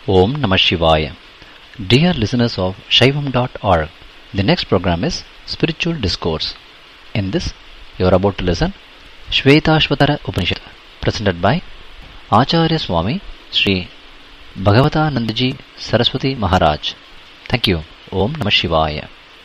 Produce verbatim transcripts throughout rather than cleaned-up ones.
Om Namah Shivaya. Dear listeners of Shaivam dot org, the next program is Spiritual Discourse. In this, you are about to listen Shvetashvatara Upanishad, presented by Acharya Swami Sri Bhagavatanandaji Saraswati Maharaj. Thank you. Om Namah Shivaya.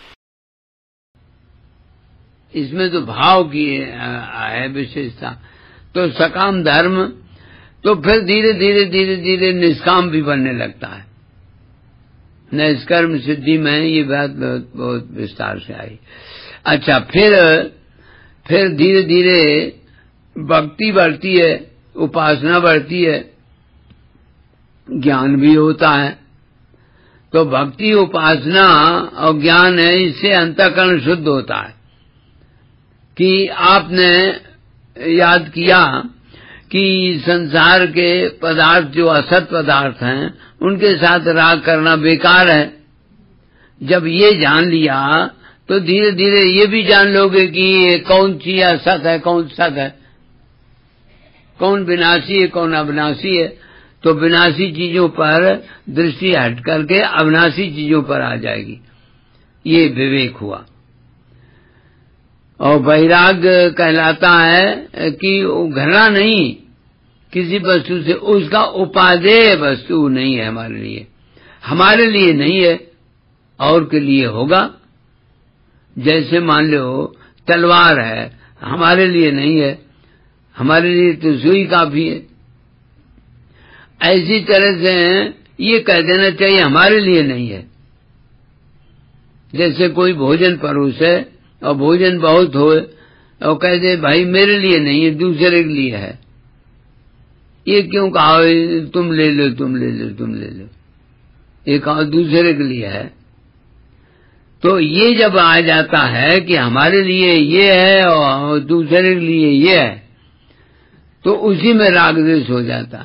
इसमें तो भाव की है विशेषता। तो सकाम धर्म तो फिर धीरे धीरे धीरे धीरे निष्काम भी बनने लगता है। निष्कर्म सिद्धि में ये बात बहुत, बहुत विस्तार से आई। अच्छा, फिर फिर धीरे धीरे भक्ति बढ़ती है, उपासना बढ़ती है, ज्ञान भी होता है। तो भक्ति, उपासना और ज्ञान है, इससे अंतःकरण शुद्ध होता है। कि आपने याद किया कि संसार के पदार्थ जो असत पदार्थ हैं उनके साथ राग करना बेकार है। जब ये जान लिया तो धीरे धीरे ये भी जान लोगे कि ये कौन चीज असत है, कौन सत है, कौन विनाशी है, कौन अविनाशी है। तो विनाशी चीजों पर दृष्टि हट करके अविनाशी चीजों पर आ जाएगी। ये विवेक हुआ। और वैराग्य कहलाता है कि घृणा नहीं किसी वस्तु से, उसका उपादेय वस्तु नहीं है हमारे लिए, हमारे लिए नहीं है, और के लिए होगा। जैसे मान लो तलवार है, हमारे लिए नहीं है, हमारे लिए तो सुई काफी है। ऐसी तरह से ये कह देना चाहिए हमारे लिए नहीं है। जैसे कोई भोजन परोसे और भोजन बहुत हो और कह दे भाई मेरे लिए नहीं है, दूसरे के लिए है। ये क्यों कहा तुम ले लो, तुम ले लो, तुम ले लो, ये कहा दूसरे के लिए है। तो ये जब आ जाता है कि हमारे लिए ये है और दूसरे के लिए ये है, तो उसी में राग द्वेष हो जाता।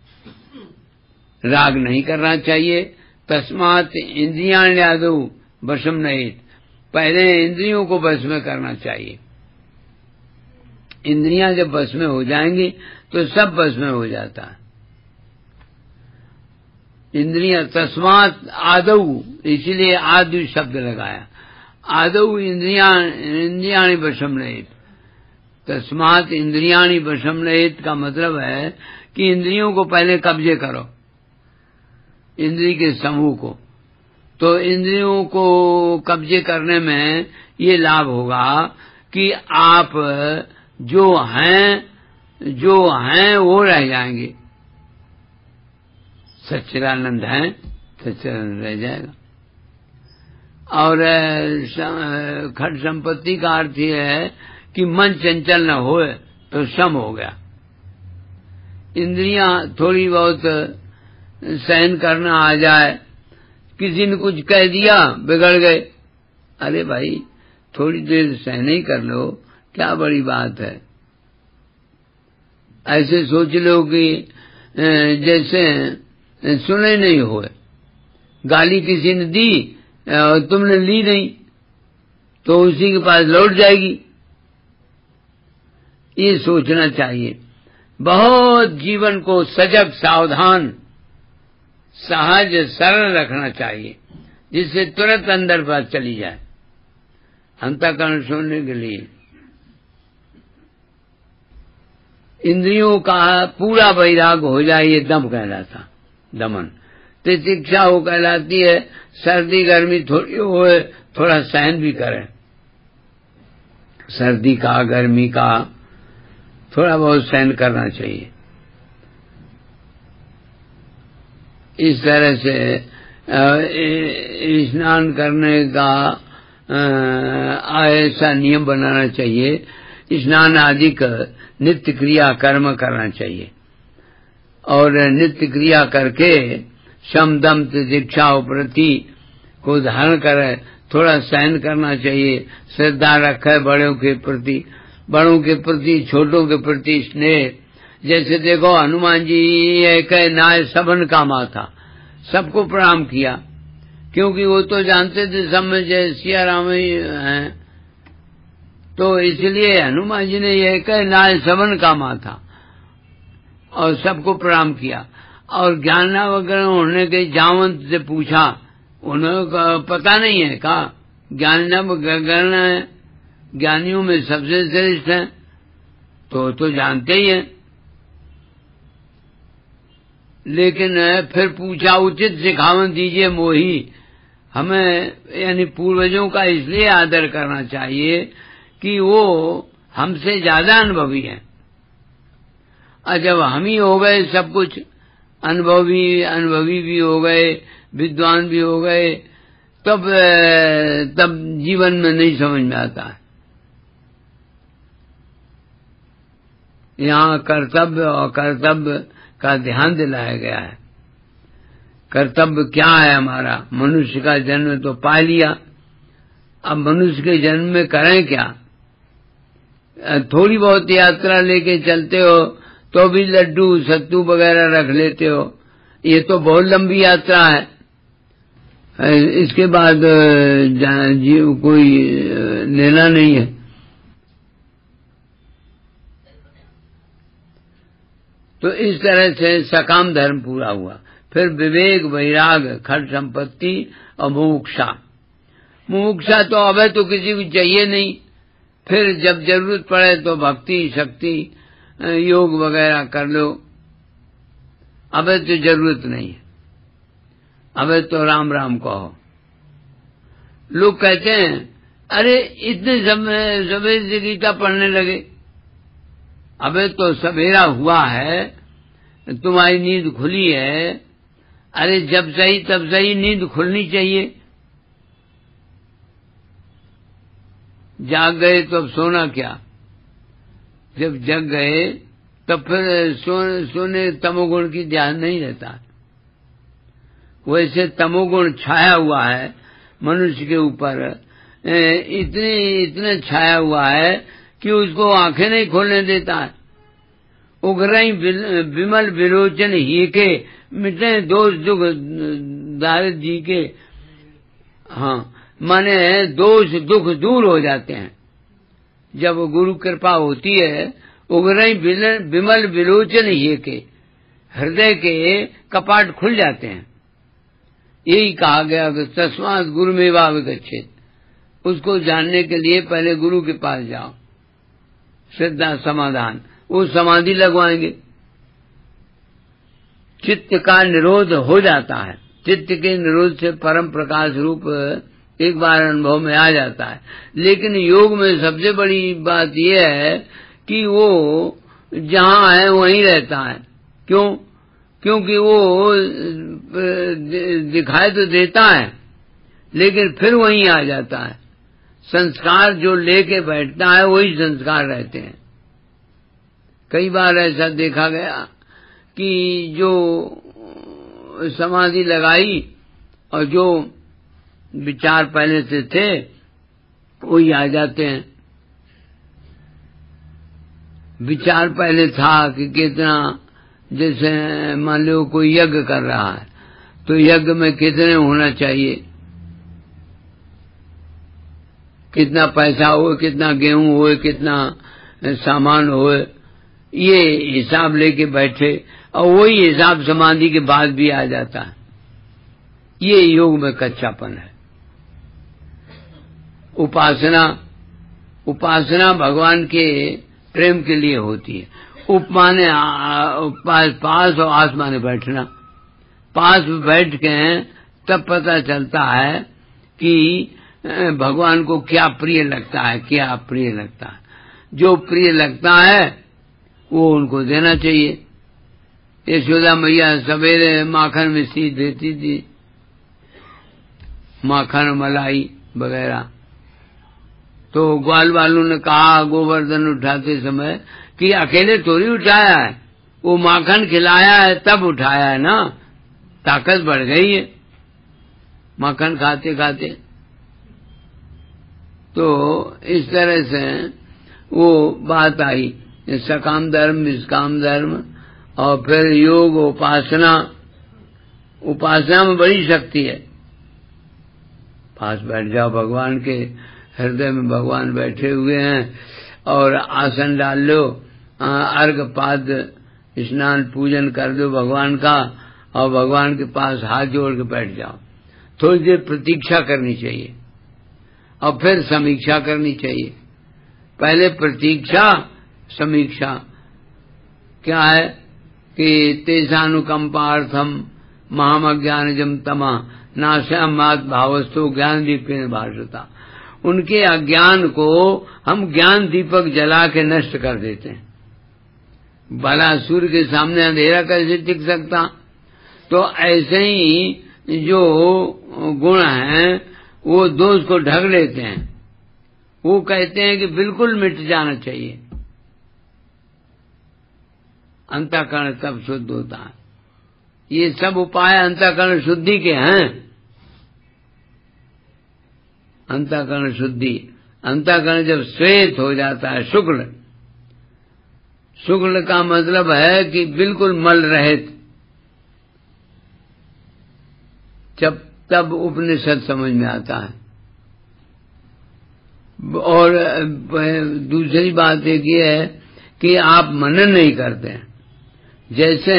राग नहीं करना चाहिए। तस्मात् इंद्रियाण्यादौ वशम नहीं, पहले इंद्रियों को वश में करना चाहिए। इंद्रियां जब वश में हो जाएंगी तो सब वश में हो जाता है। इंद्रियां तस्मात् आदौ, इसीलिए आदि शब्द लगाया। आदौ इंद्रियां इंद्रियाणि वशम नहीं, तस्मात् इंद्रियाणि वशम नहीं का मतलब है कि इंद्रियों को पहले कब्जे करो, इंद्रिय के समूह को। तो इंद्रियों को कब्जे करने में ये लाभ होगा कि आप जो हैं जो हैं वो रह जाएंगे। सच्चिदानंद हैं, सच्चिदानंद रह जाएगा। और खट संपत्ति का अर्थ ये है कि मन चंचल न होए तो सम हो गया। इंद्रियां थोड़ी बहुत सहन करना आ जाए, किसी ने कुछ कह दिया बिगड़ गए, अरे भाई थोड़ी देर सहन ही कर लो, क्या बड़ी बात है। ऐसे सोच लो कि जैसे सुने नहीं हुए, गाली किसी ने दी और तुमने ली नहीं तो उसी के पास लौट जाएगी। ये सोचना चाहिए। बहुत जीवन को सजग, सावधान, सहज, सरल रखना चाहिए, जिससे तुरंत अंदर बात चली जाए अंतःकरण छोड़ने के लिए। इंद्रियों का पूरा वैराग हो जाए, ये दम कहलाता, दमन। तितिक्षा वो कहलाती है सर्दी गर्मी थोड़ी हो, थोड़ा सहन भी करें, सर्दी का गर्मी का थोड़ा बहुत सहन करना चाहिए। इस तरह से स्नान करने का ऐसा नियम बनाना चाहिए, स्नान आदि का नित्य क्रिया कर्म करना चाहिए। और नित्य क्रिया करके शम दम तितिक्षा उपरति को धारण करे, थोड़ा सहन करना चाहिए, श्रद्धा रखे बड़ों के प्रति, बड़ों के प्रति छोटों के प्रति स्नेह। जैसे देखो हनुमान जी एक नाय सबन का माथा, सबको प्रणाम किया, क्योंकि वो तो जानते थे सब में जय सिया राम ही हैं। तो इसलिए हनुमान जी ने यह कह नाय सबन का माथा और सबको प्रणाम किया। और ज्ञानावगरण होने के जावंत से पूछा, उन्हें पता नहीं है, कहा ज्ञानावगरण है, ज्ञानियों में सबसे श्रेष्ठ है, तो तो जानते ही हैं। लेकिन फिर पूछा, उचित सिखावन दीजिए मोही। हमें यानी पूर्वजों का इसलिए आदर करना चाहिए कि वो हमसे ज्यादा अनुभवी हैं, और जब हम ही हो गए सब कुछ, अनुभवी अनुभवी भी हो गए, विद्वान भी हो गए, तब तब जीवन में नहीं समझ में आता है। यहाँ कर्तव्य और कर्तव्य का ध्यान दिलाया गया है। कर्तव्य क्या है हमारा? मनुष्य का जन्म तो पा लिया, अब मनुष्य के जन्म में करें क्या? थोड़ी बहुत यात्रा लेके चलते हो तो भी लड्डू सत्तू वगैरह रख लेते हो, ये तो बहुत लंबी यात्रा है। इसके बाद जीव कोई लेना नहीं है। तो इस तरह से सकाम धर्म पूरा हुआ। फिर विवेक, वैराग, खट संपत्ति और मुमुक्षा। मुमुक्षा तो अब तो किसी को चाहिए नहीं, फिर जब जरूरत पड़े तो भक्ति, शक्ति, योग वगैरह कर लो। अब तो जरूरत नहीं है, अब तो राम राम कहो। लोग कहते हैं, अरे इतने समय सवेरे से गीता पढ़ने लगे। अबे तो सवेरा हुआ है, तुम्हारी नींद खुली है। अरे जब सही तब सही नींद खुलनी चाहिए। जाग गए तो अब सोना क्या? जब जग गए तब फिर सो, सोने तमोगुण की ध्यान नहीं रहता। वैसे तमोगुण छाया हुआ है मनुष्य के ऊपर, इतने इतने छाया हुआ है कि उसको आंखें नहीं खोलने देता है। उग्रई विमल विरोचन ही के मिटे दोष दुख दारिद जी के। हाँ, माने दोष दुख दूर हो जाते हैं जब गुरु कृपा होती है। उग्रई विमल विरोचन ही के, हृदय के कपाट खुल जाते हैं। यही कहा गया कि तस्मात् गुरु में वाविगच्छेत्। उसको जानने के लिए पहले गुरु के पास जाओ। श्रद्धा समाधान, वो समाधि लगवाएंगे। चित्त का निरोध हो जाता है। चित्त के निरोध से परम प्रकाश रूप एक बार अनुभव में आ जाता है। लेकिन योग में सबसे बड़ी बात यह है कि वो जहाँ है वहीं रहता है। क्यों? क्योंकि वो दिखाई तो देता है लेकिन फिर वहीं आ जाता है। संस्कार जो लेके बैठता है वही संस्कार रहते हैं। कई बार ऐसा देखा गया कि जो समाधि लगाई और जो विचार पहले से थे वही आ जाते हैं। विचार पहले था कि कितना, जैसे मान लो कोई यज्ञ कर रहा है तो यज्ञ में कितने होना चाहिए, कितना पैसा हो, कितना गेहूं हो, कितना सामान हो, ये हिसाब लेके बैठे और वही हिसाब समाधि के बाद भी आ जाता है। ये योग में कच्चापन है। उपासना उपासना भगवान के प्रेम के लिए होती है। उप माने पास, पास और आस माने बैठना। पास बैठ के तब पता चलता है कि भगवान को क्या प्रिय लगता है, क्या अप्रिय लगता है। जो प्रिय लगता है वो उनको देना चाहिए। यशोदा मैया सवेरे माखन मिश्री देती थी, माखन मलाई वगैरह। तो ग्वाल वालों ने कहा गोवर्धन उठाते समय कि अकेले थोड़ी उठाया है, वो माखन खिलाया है तब उठाया है ना, ताकत बढ़ गई है माखन खाते खाते। तो इस तरह से वो बात आई, सकाम धर्म, निष्काम धर्म, और फिर योग, उपासना। उपासना में बड़ी शक्ति है। पास बैठ जाओ भगवान के, हृदय में भगवान बैठे हुए हैं और आसन डाल लो, अर्घ पाद स्नान पूजन कर दो भगवान का और भगवान के पास हाथ जोड़ के बैठ जाओ। थोड़ी देर प्रतीक्षा करनी चाहिए और फिर समीक्षा करनी चाहिए। पहले प्रतीक्षा, समीक्षा क्या है कि तेषानुकंपार्थम महामज्ञानजम तमा नाशयामात् भावस्तु ज्ञान दीपेन भाषता। उनके अज्ञान को हम ज्ञान दीपक जला के नष्ट कर देते हैं। भला सूर्य के सामने अंधेरा कैसे टिक सकता? तो ऐसे ही जो गुण हैं वो दोष को ढक लेते हैं। वो कहते हैं कि बिल्कुल मिट जाना चाहिए, अंतःकरण तब शुद्ध होता है। ये सब उपाय अंतःकरण शुद्धि के हैं। अंतःकरण शुद्धि, अंतःकरण जब श्वेत हो जाता है, शुक्ल, शुक्ल का मतलब है कि बिल्कुल मल रहित, जब तब उपनिषद समझ में आता है। और दूसरी बात एक ये है कि आप मनन नहीं करते हैं। जैसे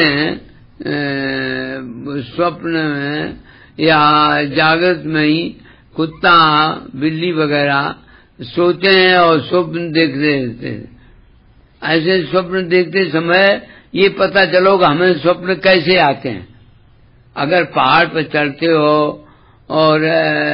स्वप्न में या जागृत में ही कुत्ता बिल्ली वगैरह सोते हैं और स्वप्न देखते रहते हैं। ऐसे स्वप्न देखते समय ये पता चलोगा हमें स्वप्न कैसे आते हैं। अगर पहाड़ पर चढ़ते हो और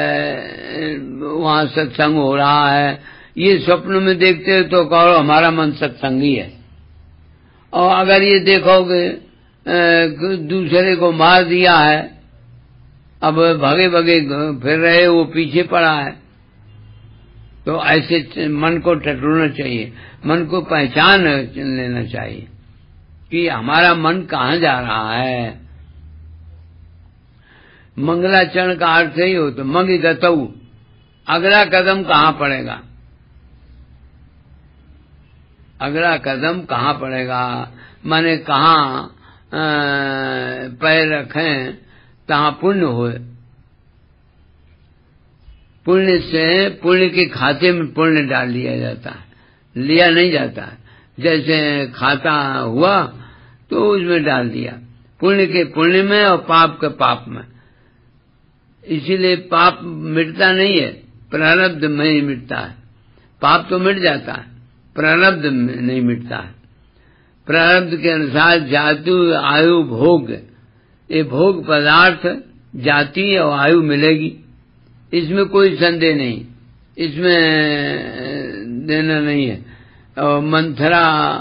वहां सत्संग हो रहा है, ये स्वप्न में देखते हो तो कहो हमारा मन सत्संगी है। और अगर ये देखोगे दूसरे को मार दिया है, अब भगे भगे फिर रहे, वो पीछे पड़ा है, तो ऐसे मन को टटोलना चाहिए, मन को पहचान लेना चाहिए कि हमारा मन कहाँ जा रहा है। मंगलाचरण का अर्थ ही हो तो मंग गतऊ, अगला कदम कहाँ पड़ेगा, अगला कदम कहाँ पड़ेगा, माने कहाँ पैर रखें तहाँ पुण्य होए। पुण्य से, पुण्य के खाते में पुण्य डाल दिया जाता है, लिया नहीं जाता है। जैसे खाता हुआ तो उसमें डाल दिया, पुण्य के पुण्य में और पाप के पाप में। इसीलिए पाप मिटता नहीं है, प्रारब्ध में ही मिटता है। पाप तो मिट जाता है, प्रारब्ध में नहीं मिटता है। प्रारब्ध के अनुसार जाति, आयु, भोग, ये भोग पदार्थ जाति और आयु मिलेगी, इसमें कोई संदेह नहीं, इसमें देना नहीं है। और मंथरा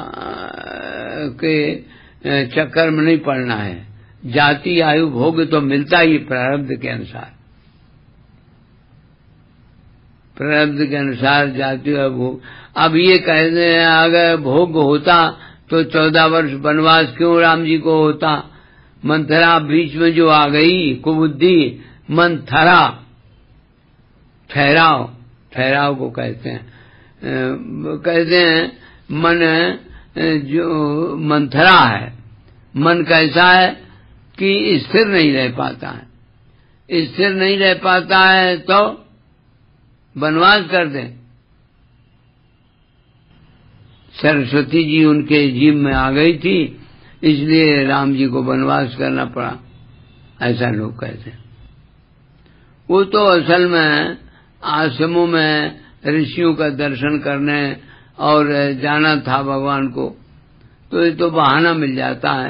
के चक्कर में नहीं पड़ना है। जाति, आयु, भोग तो मिलता ही प्रारब्ध के अनुसार, प्रारब्ध के अनुसार जाति और भोग। अब ये कहते हैं अगर भोग होता तो चौदह वर्ष वनवास क्यों राम जी को होता। मंथरा बीच में जो आ गई कुबुद्धि, मंथरा, ठहराव, ठहराव को कहते हैं। कहते हैं मन जो मंथरा है, मन कैसा है कि स्थिर नहीं रह पाता है। स्थिर नहीं रह पाता है तो वनवास कर दें। सरस्वती जी उनके जीव में आ गई थी, इसलिए राम जी को वनवास करना पड़ा, ऐसा लोग कहते हैं। वो तो असल में आश्रमों में ऋषियों का दर्शन करने और जाना था भगवान को, तो ये तो बहाना मिल जाता है।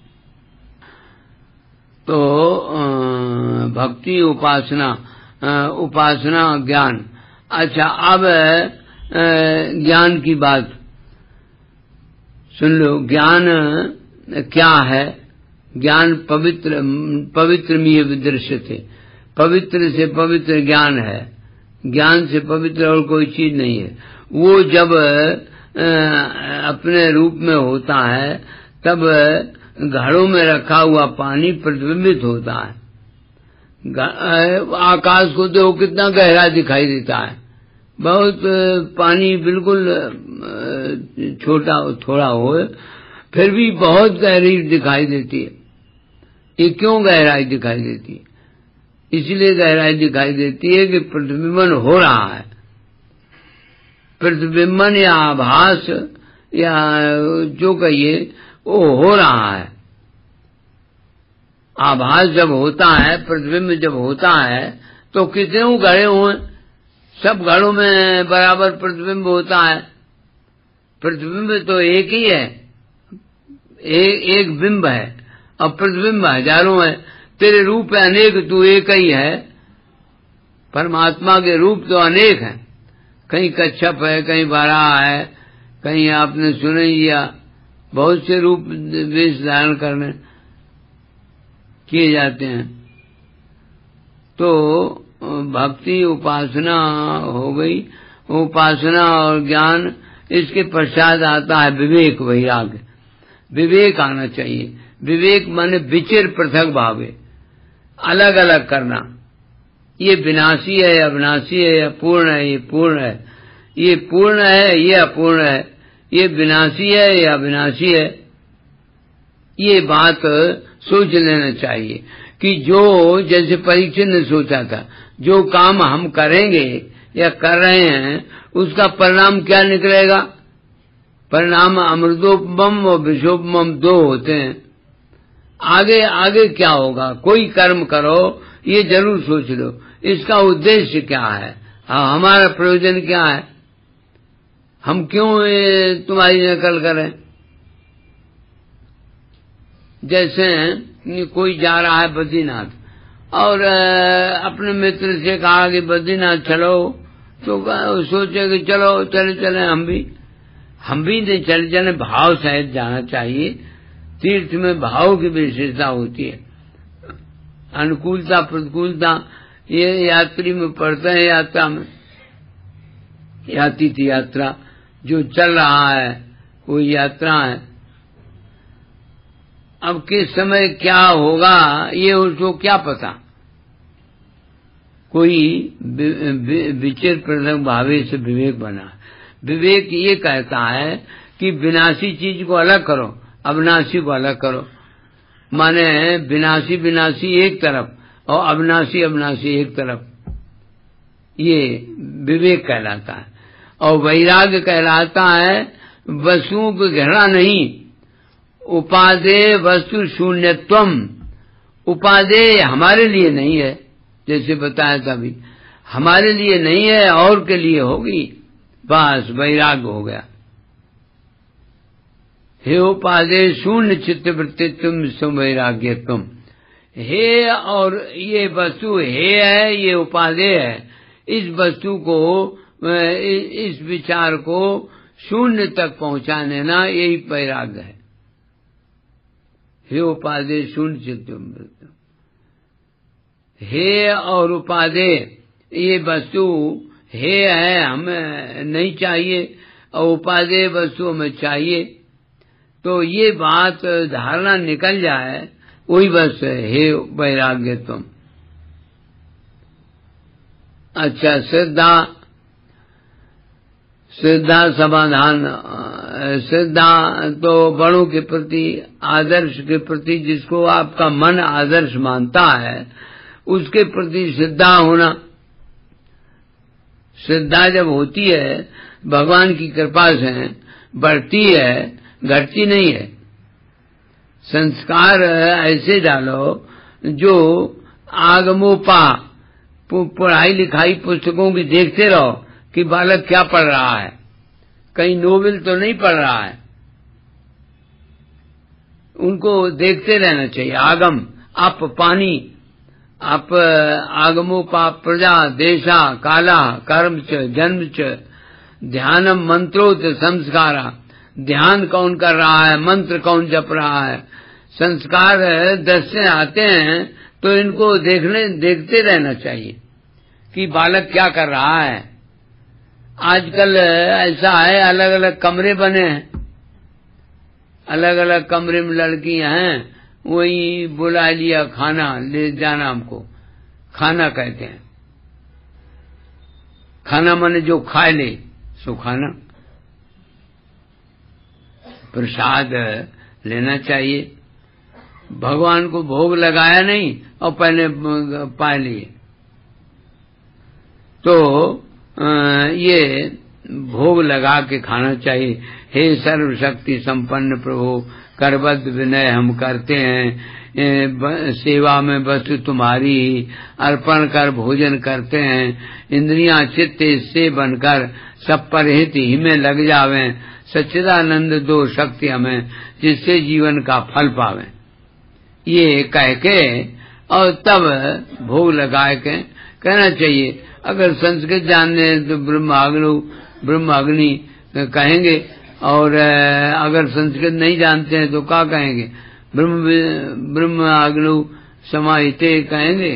तो भक्ति, उपासना, उपासना, ज्ञान। अच्छा, अब ज्ञान की बात सुन लो। ज्ञान क्या है? ज्ञान पवित्र, पवित्र में दृश्य थे, पवित्र से पवित्र ज्ञान है। ज्ञान से पवित्र और कोई चीज नहीं है। वो जब अपने रूप में होता है तब घड़ों में रखा हुआ पानी प्रतिबिंबित होता है। आकाश को देखो कितना गहरा दिखाई देता है, बहुत पानी बिल्कुल छोटा थोड़ा हो फिर भी बहुत गहरी दिखाई देती है। ये क्यों गहराई दिखाई देती है? इसलिए गहराई दिखाई देती है कि प्रतिबिंबन हो रहा है। प्रतिबिंबन या आभास या जो कहिए वो हो रहा है। आभास जब होता है, प्रतिबिंब जब होता है, तो कितने घड़े हुए, सब घड़ों में बराबर प्रतिबिंब होता है। प्रतिबिंब तो एक ही है, एक, एक बिंब है और प्रतिबिंब हजारों है। तेरे रूप अनेक, तू एक ही है। परमात्मा के रूप तो अनेक हैं, कहीं कच्छप है, कहीं बराह है, कहीं आपने सुन ही लिया, बहुत से रूप वेश धारण करने किए जाते हैं। तो भक्ति उपासना हो गई, उपासना और ज्ञान, इसके पश्चात आता है विवेक, वैराग्य। विवेक आना चाहिए। विवेक माने विचिर पृथक भावे, अलग अलग करना। ये विनाशी है, अविनाशी है, या पूर्ण है, ये पूर्ण है, ये पूर्ण है, ये अपूर्ण है, ये विनाशी है या अविनाशी है। ये बात सोच लेना चाहिए कि जो, जैसे परीक्षित ने सोचा था, जो काम हम करेंगे या कर रहे हैं उसका परिणाम क्या निकलेगा। परिणाम अमृतोपम और विषोपम दो होते हैं। आगे आगे क्या होगा, कोई कर्म करो, ये जरूर सोच लो इसका उद्देश्य क्या है, हमारा प्रयोजन क्या है, हम क्यों तुम्हारी नकल करें। जैसे कोई जा रहा है बद्रीनाथ और अपने मित्र से कहा कि बद्रीनाथ चलो, तो सोचे कि चलो चले चले हम भी हम भी नहीं चले चले भाव सहित जाना चाहिए। तीर्थ में भाव की विशेषता होती है। अनुकूलता प्रतिकूलता ये यात्री में पड़ते हैं। यात्रा में याती थी यात्रा, जो चल रहा है कोई यात्रा है। अब किस समय क्या होगा ये उसको क्या पता। कोई विचिर पृथक भावे से विवेक बना। विवेक ये कहता है कि विनाशी चीज को अलग करो, अविनाशी को अलग करो। माने विनाशी विनाशी एक तरफ और अविनाशी अविनाशी एक तरफ, ये विवेक कहलाता है। और वैराग्य कहलाता है वस्तुओं को घृणा नहीं, उपादेय वस्तु शून्यत्वम। उपादेय हमारे लिए नहीं है, जैसे बताया था अभी, हमारे लिए नहीं है और के लिए होगी, बस वैराग्य हो गया। हे उपादेय शून्य चित्त वृत्तित्व सुवैराग्य तुम। हे और ये वस्तु हे है, ये उपादेय है। इस वस्तु को, इस विचार को शून्य तक पहुंचाने ना, यही वैराग्य है। हे उपादेय शून्य चित्त वृत्ति। हे और उपादेय, ये वस्तु हे है, हमें नहीं चाहिए, और उपादेय वस्तु हमें चाहिए। तो ये बात धारणा निकल जाए, वही बस हे वैराग्य तुम। अच्छा, श्रद्धा, श्रद्धा समाधान। श्रद्धा तो बड़ों के प्रति, आदर्श के प्रति, जिसको आपका मन आदर्श मानता है उसके प्रति श्रद्धा होना। श्रद्धा जब होती है भगवान की कृपा से बढ़ती है, घटती नहीं है। संस्कार ऐसे डालो जो आगमोपा, पढ़ाई लिखाई पुस्तकों की देखते रहो कि बालक क्या पढ़ रहा है, कहीं नोवेल तो नहीं पढ़ रहा है, उनको देखते रहना चाहिए। आगम अप पानी, अप आगमोपा प्रजा देशा काला कर्म च जन्म च ध्यानम मंत्रोत संस्कारा। ध्यान कौन कर रहा है, मंत्र कौन जप रहा है। संस्कार दस्ते आते हैं तो इनको देखने देखते रहना चाहिए कि बालक क्या कर रहा है। आजकल ऐसा है, अलग अलग कमरे बने हैं, अलग अलग कमरे में लड़कियां हैं, वही बुला लिया, खाना ले जाना, हमको खाना कहते हैं। खाना माने जो खा ले सो खाना। प्रसाद लेना चाहिए, भगवान को भोग लगाया नहीं और पहले पा लिए। तो ये भोग लगा के खाना चाहिए। हे सर्वशक्ति संपन्न प्रभु करबद्ध विनय हम करते हैं, सेवा में वस्तु तुम्हारी अर्पण कर भोजन करते हैं। इंद्रियां चित्त इससे बनकर सब परहित ही में लग जावें, सच्चिदानंद दो शक्ति हमें जिससे जीवन का फल पावें। ये कह के और तब भोग लगा के कहना चाहिए। अगर संस्कृत जानने तो ब्रह्माग्नि ब्रह्माग्नि कहेंगे, और अगर संस्कृत नहीं जानते हैं तो क्या कहेंगे? ब्रह्म ब्रह्माग्नि समाहिते कहेंगे,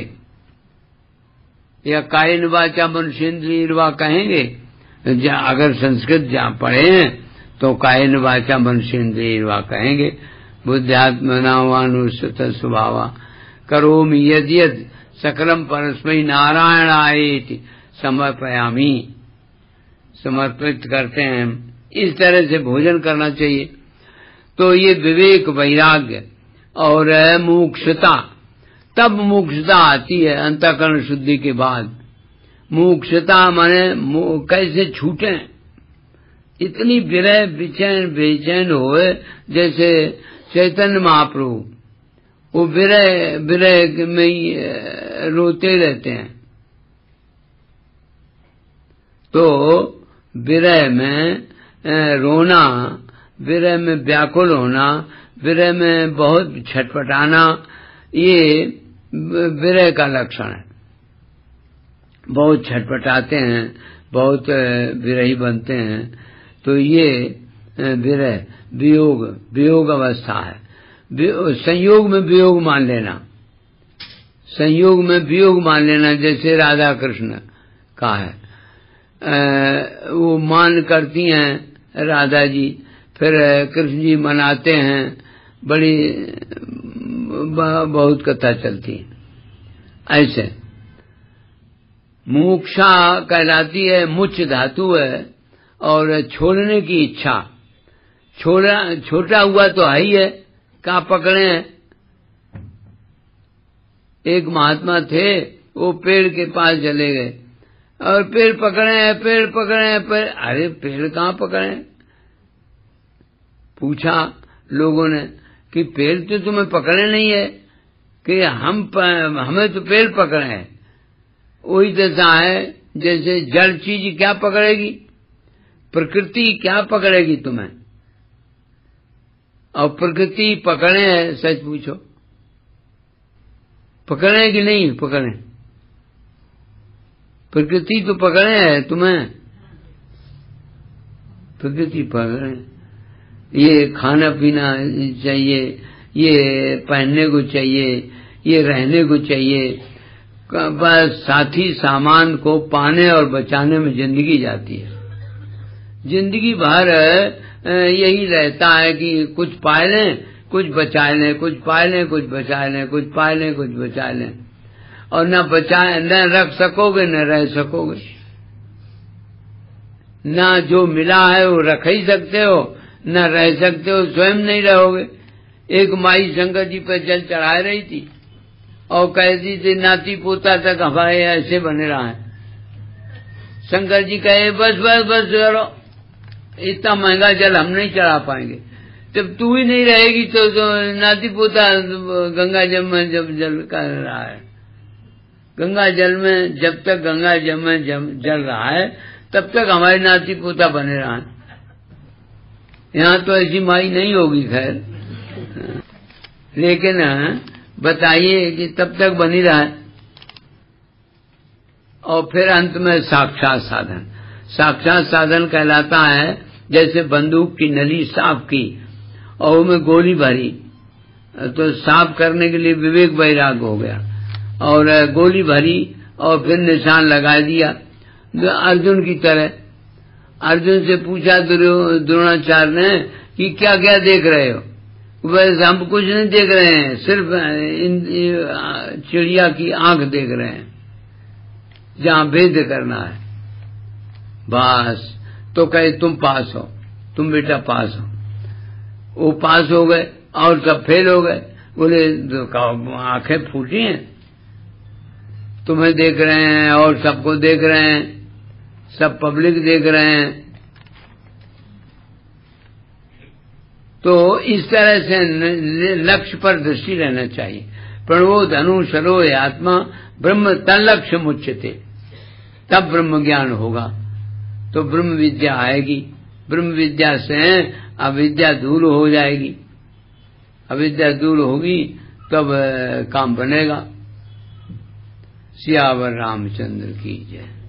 या कायेन वाचा मनसेन्द्रियर्वा कहेंगे। अगर संस्कृत जहाँ पढ़े हैं तो कायेन वाचा मनसेन्द्रियर्वा कहेंगे। बुद्ध्यात्मनावानुसृत स्वभावा करोमि यद यद सकलम परस्मै नारायणायेति समर्पयामि, समर्पित करते हैं। इस तरह से भोजन करना चाहिए। तो ये विवेक वैराग्य और मोक्षता, तब मोक्षता आती है अंतःकरण शुद्धि के बाद। मोक्षता माने कैसे छूटे, इतनी विरह बेचैन बेचैन होए जैसे चैतन्य महाप्रभु, वो विरह विरह में ही रोते रहते हैं। तो विरह में रोना, विरह में व्याकुल होना, विरह में बहुत छटपटाना, ये विरह का लक्षण है। बहुत छटपटाते हैं, बहुत विरही बनते हैं, तो ये विरह वियोग वियोग अवस्था है। संयोग में वियोग मान लेना, संयोग में वियोग मान लेना, जैसे राधा कृष्ण का है। आ, वो मान करती हैं राधा जी, फिर कृष्ण जी मनाते हैं, बड़ी बहुत कथा चलती है। ऐसे मोक्षा कहलाती है, मुच धातु है, और छोड़ने की इच्छा। छोड़ा छोटा हुआ तो है ही है, कहाँ पकड़े हैं। एक महात्मा थे, वो पेड़ के पास चले गए और पेड़ पकड़े हैं, पेड़ पकड़े हैं, पेड़, अरे पेड़ कहाँ पकड़े? पूछा लोगों ने कि पेड़ तो तुम्हें पकड़े नहीं है, कि हम प, हमें तो पेड़ पकड़े हैं। वही दशा है जैसे जड़ चीज क्या पकड़ेगी, प्रकृति क्या पकड़ेगी तुम्हें? और प्रकृति पकड़े है, सच पूछो पकड़े कि नहीं पकड़े? प्रकृति तो पकड़े है तुम्हें, प्रकृति पकड़े। ये खाना पीना चाहिए, ये पहनने को चाहिए, ये रहने को चाहिए, बस साथी सामान को पाने और बचाने में जिंदगी जाती है। जिंदगी भर यही रहता है कि कुछ पाए लें, कुछ बचा लें, कुछ पाए लें, कुछ बचा लें, कुछ पाए लें, कुछ बचा लें, और न बचाए न रख सकोगे न रह सकोगे। न जो मिला है वो रख ही सकते हो, न रह सकते हो, स्वयं नहीं रहोगे। एक माई शंकर जी पर जल चढ़ा रही थी और कहती थी नाती पोता तक हमारे ऐसे बने रहा है। शंकर जी कहे बस बस बस करो, इतना महंगा जल हम नहीं चढ़ा पाएंगे। जब तू ही नहीं रहेगी तो, तो नाती पोता गंगा जल में जब जल कर रहा है, गंगा जल में जब तक गंगा जल में जल रहा है तब तक हमारे नाती पोता बने रहा है। यहाँ तो ऐसी माई नहीं होगी खैर, लेकिन बताइए कि तब तक बनी रहा है। और फिर अंत में साक्षात साधन, साक्षात साधन कहलाता है जैसे बंदूक की नली साफ की और उसमें गोली भरी, तो साफ करने के लिए विवेक वैराग हो गया, और गोली भरी और फिर निशान लगा दिया अर्जुन की तरह। अर्जुन से पूछा द्रोणाचार्य ने कि क्या क्या देख रहे हो? बस हम कुछ नहीं देख रहे हैं, सिर्फ इन चिड़िया की आंख देख रहे हैं जहाँ भेद करना है बस। तो कहे तुम पास हो, तुम बेटा पास हो। वो पास हो गए और सब फेल हो गए। बोले आंखें फूटी हैं, तुम्हें देख रहे हैं और सबको देख रहे हैं, सब पब्लिक देख रहे हैं। तो इस तरह से लक्ष्य पर दृष्टि रहना चाहिए। प्रणवो धनु शरो आत्मा ब्रह्म तल्लक्ष्य मुच्यते, तब ब्रह्म ज्ञान होगा। तो ब्रह्म विद्या आएगी, ब्रह्म विद्या से अविद्या दूर हो जाएगी, अविद्या दूर होगी तब काम बनेगा। सियावर रामचंद्र की जय।